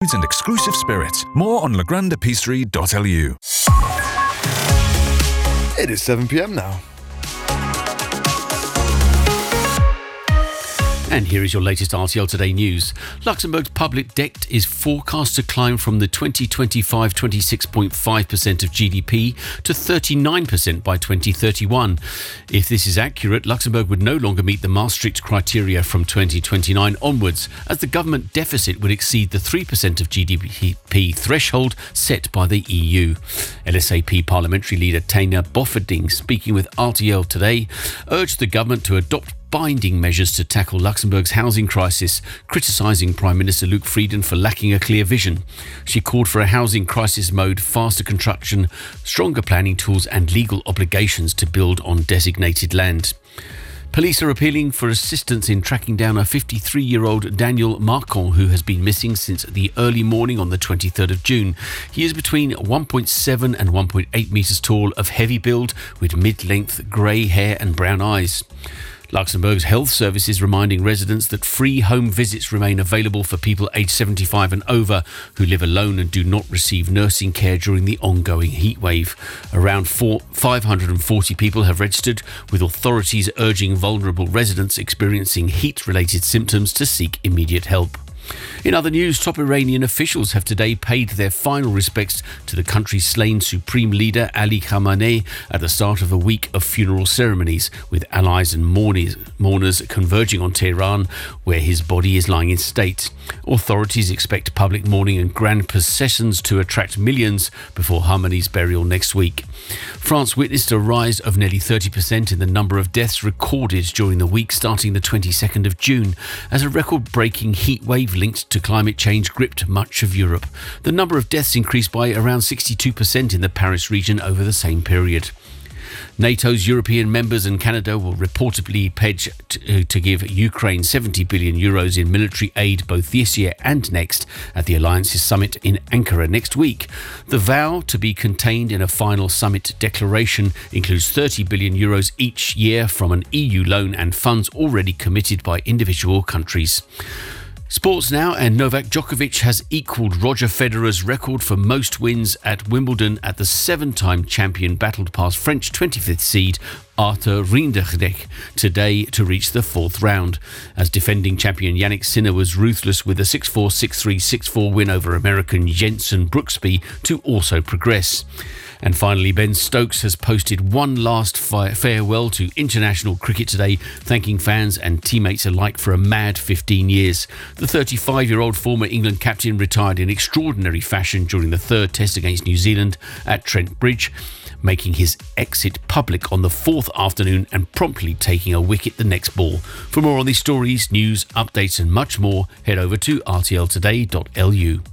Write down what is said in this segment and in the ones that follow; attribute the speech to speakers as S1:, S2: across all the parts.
S1: and exclusive spirits. More on legrandepisterie.lu.
S2: It is 7 p.m. now.
S3: And here is your latest RTL Today news. Luxembourg's public debt is forecast to climb from the 2025 26.5% of GDP to 39% by 2031. If this is accurate, Luxembourg would no longer meet the Maastricht criteria from 2029 onwards, as the government deficit would exceed the 3% of GDP threshold set by the EU. LSAP parliamentary leader Taina Bofferding, speaking with RTL Today, urged the government to adopt binding measures to tackle Luxembourg's housing crisis, criticising Prime Minister Luc Frieden for lacking a clear vision. She called for a housing crisis mode, faster construction, stronger planning tools and legal obligations to build on designated land. Police are appealing for assistance in tracking down a 53-year-old Daniel Marcon, who has been missing since the early morning on the 23rd of June. He is between 1.7 and 1.8 metres tall, of heavy build, with mid-length grey hair and brown eyes. Luxembourg's health service is reminding residents that free home visits remain available for people aged 75 and over who live alone and do not receive nursing care during the ongoing heatwave. Around 540 people have registered, with authorities urging vulnerable residents experiencing heat-related symptoms to seek immediate help. In other news, top Iranian officials have today paid their final respects to the country's slain supreme leader Ali Khamenei at the start of a week of funeral ceremonies, with allies and mourners converging on Tehran, where his body is lying in state. Authorities expect public mourning and grand processions to attract millions before Khamenei's burial next week. France witnessed a rise of nearly 30% in the number of deaths recorded during the week starting the 22nd of June, as a record-breaking heat wave linked to climate change gripped much of Europe. The number of deaths increased by around 62% in the Paris region over the same period. NATO's European members and Canada will reportedly pledge to give Ukraine 70 billion euros in military aid both this year and next at the Alliance's summit in Ankara next week. The vow, to be contained in a final summit declaration, includes 30 billion euros each year from an EU loan and funds already committed by individual countries. Sports now, and Novak Djokovic has equalled Roger Federer's record for most wins at Wimbledon at the 7-time champion battled past French 25th seed Arthur Rinderknecht today to reach the fourth round, as defending champion Jannik Sinner was ruthless with a 6-4, 6-3, 6-4 win over American Jenson Brooksby to also progress. And finally, Ben Stokes has posted one last farewell to international cricket today, thanking fans and teammates alike for a mad 15 years. The 35-year-old former England captain retired in extraordinary fashion during the third test against New Zealand at Trent Bridge, making his exit public on the fourth afternoon and promptly taking a wicket the next ball. For more on these stories, news, updates and much more, head over to rtltoday.lu.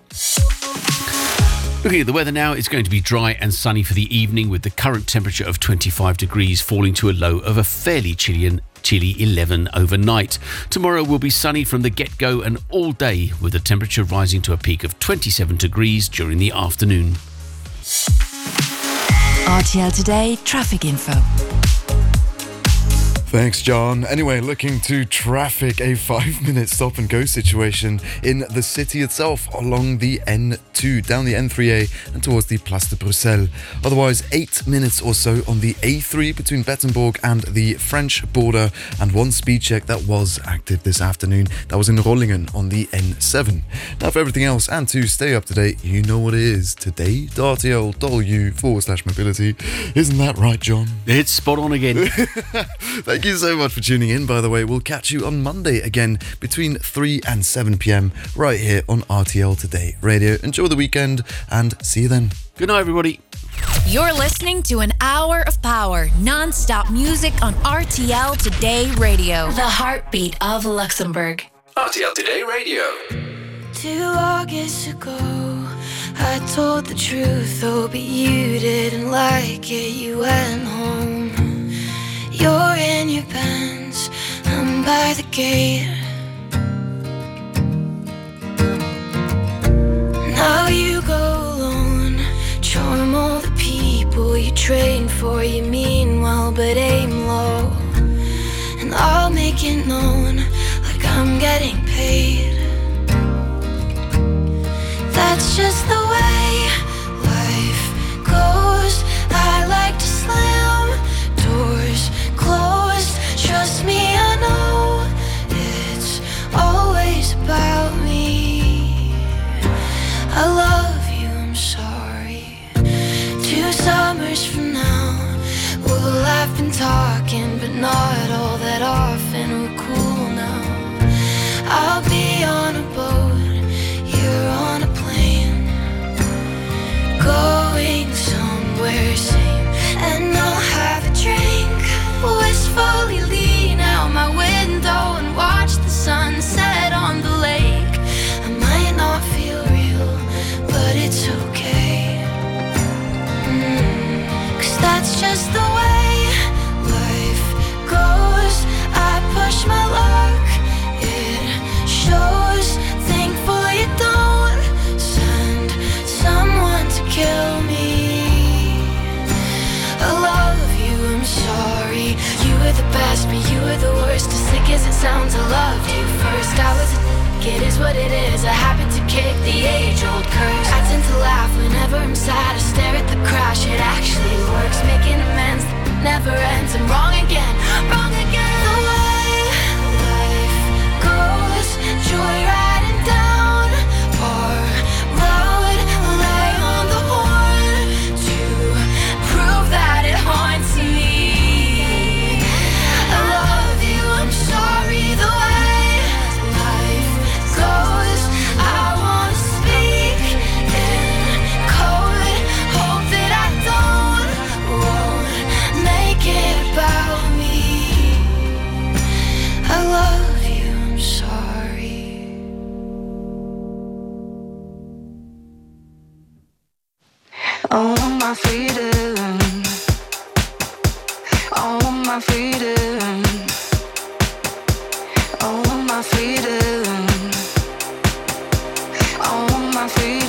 S3: Looking at the weather now, it's going to be dry and sunny for the evening, with the current temperature of 25 degrees falling to a low of a fairly chilly 11 overnight. Tomorrow will be sunny from the get-go and all day, with the temperature rising to a peak of 27 degrees during the afternoon.
S4: RTL Today traffic info.
S2: Thanks, John. Anyway, looking to traffic, a 5-minute stop and go situation in the city itself along the N2, down the N3A and towards the Place de Bruxelles. Otherwise, 8 minutes or so on the A3 between Bettembourg and the French border, and one speed check that was active this afternoon. That was in Rollingen on the N7. Now, for everything else and to stay up to date, you know what it is. Today.rtl.u/mobility. Isn't that right, John?
S3: It's spot on again.
S2: Thank you so much for tuning in, by the way. We'll catch you on Monday again between 3 and 7 p.m. right here on RTL Today Radio. Enjoy the weekend and see you then.
S3: Good night, everybody.
S4: You're listening to an hour of power, non-stop music on RTL Today Radio. The heartbeat of Luxembourg.
S1: RTL Today Radio.
S5: 2 August ago, I told the truth, oh, but you didn't like it, you went home. You're in your pants, I'm by the gate. Now you go alone, charm all the people you train for. You mean well, but aim low. And I'll make it known, like I'm getting paid. that's just the way life goes. I like to slam doors closed. Trust me, I know it's always about me. I love you, I'm sorry. 2 summers from now, we'll have been talking, but not all that often. We're cool now. I'll be on a boat, you're on a plane, going somewhere sane. And I'll have a drink, wistfully lean out my window and watch the sunset on the lake. I might not feel real, but it's okay. 'Cause that's just the way life goes. I push my luck, it shows. Thankful you don't send someone to kill me. I love you, I'm sorry. You were the best, but you were the worst. As sick as it sounds, I loved you first. I was a it is what it is. I happen to kick the age-old curse. I tend to laugh whenever I'm sad. I stare at the crash, it actually works. Making amends never ends. I'm wrong again, wrong again. The way life goes, joyriding down our road. Lay on the horn to prove that it haunts me. I love you, I'm sorry. The way life goes, I wanna speak in code. Hope that I won't make it about me. I love you, I'm sorry. I want my freedom. I want my freedom. I want my freedom. I want my freedom.